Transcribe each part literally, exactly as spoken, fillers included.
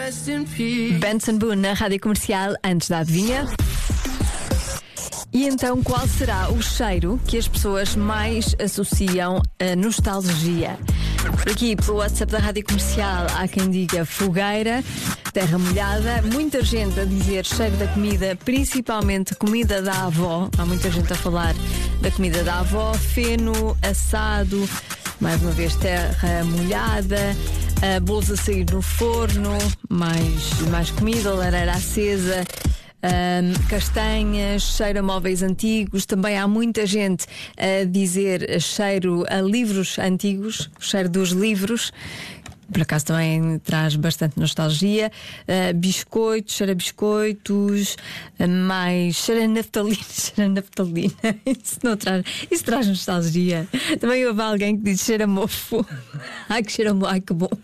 Benson Boone na Rádio Comercial, antes da adivinha. E então, qual será o cheiro que as pessoas mais associam a nostalgia? Por aqui, pelo WhatsApp da Rádio Comercial, há quem diga fogueira, terra molhada, muita gente a dizer cheiro da comida, principalmente comida da avó. Há muita gente a falar da comida da avó, feno, assado, mais uma vez terra molhada, uh, bolos a sair no forno, mais, mais comida, lareira acesa. Um, castanhas, cheiro a móveis antigos. Também há muita gente a dizer cheiro a livros antigos, o cheiro dos livros. Por acaso também traz bastante nostalgia. Uh, biscoitos, cheiro a biscoitos, uh, mais cheiro a naftalina. Cheiro a naftalina. Isso, não traz, isso traz nostalgia. Também houve alguém que diz cheiro a mofo. Ai, que cheiro a mofo. Ai, que bom.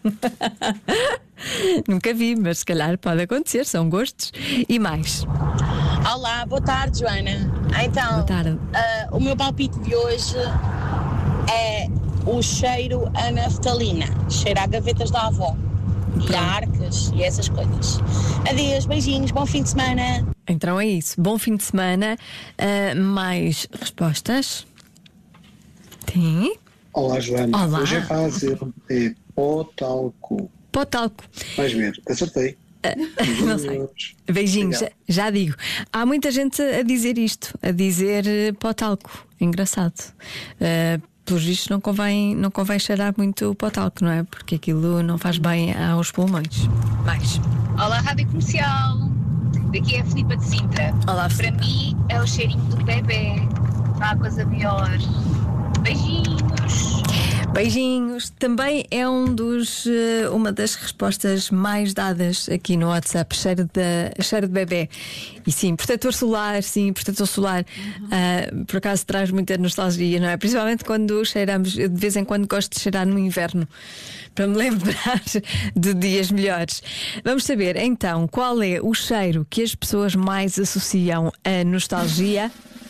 Nunca vi, mas se calhar pode acontecer, são gostos. E mais. Olá, boa tarde, Joana. Então, boa tarde. Uh, o meu palpite de hoje é o cheiro a naftalina. Cheiro a gavetas da avó. E a arcas e essas coisas. Adeus, beijinhos, bom fim de semana. Então é isso, bom fim de semana. Uh, mais respostas? Sim. Olá, Joana. Olá. Hoje é fácil. É pó talco. Pó talco. Vais ver, acertei. Uh, não sei. Beijinhos, já, já digo. Há muita gente a dizer isto, a dizer uh, pó talco. Engraçado. Uh, pelos vistos não convém, não convém cheirar muito o pó talco, não é? Porque aquilo não faz bem aos pulmões. Mais. Olá, Rádio Comercial. Daqui é a Filipa de Sintra. Olá, Para mim é o cheirinho do bebê. Não há coisa melhor. Beijinhos. Beijinhos. Também é um dos, uh, uma das respostas mais dadas aqui no WhatsApp. Cheiro de, cheiro de bebê. E sim, protetor solar, sim, protetor solar. Uhum. Uh, por acaso traz muita nostalgia, não é? Principalmente quando cheiramos. Eu de vez em quando gosto de cheirar no inverno, para me lembrar de dias melhores. Vamos saber então qual é o cheiro que as pessoas mais associam à nostalgia.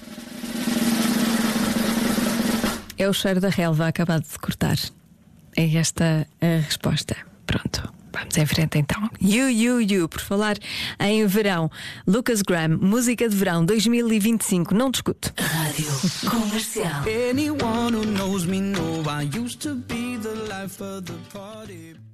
É o cheiro da relva acabado de cortar. É esta a resposta. Pronto, vamos em frente então. You, you, you. Por falar em verão, Lucas Graham, música de verão dois mil e vinte e cinco. Não discuto. Rádio Comercial. Anyone who knows me know I used to be the life of the party.